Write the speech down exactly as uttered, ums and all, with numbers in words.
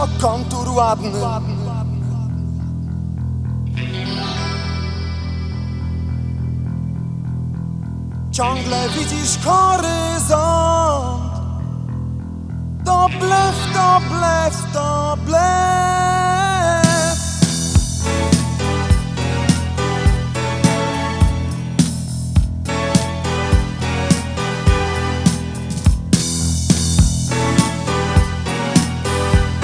to kontur ładny. Ciągle widzisz horyzont. To blef, to blef.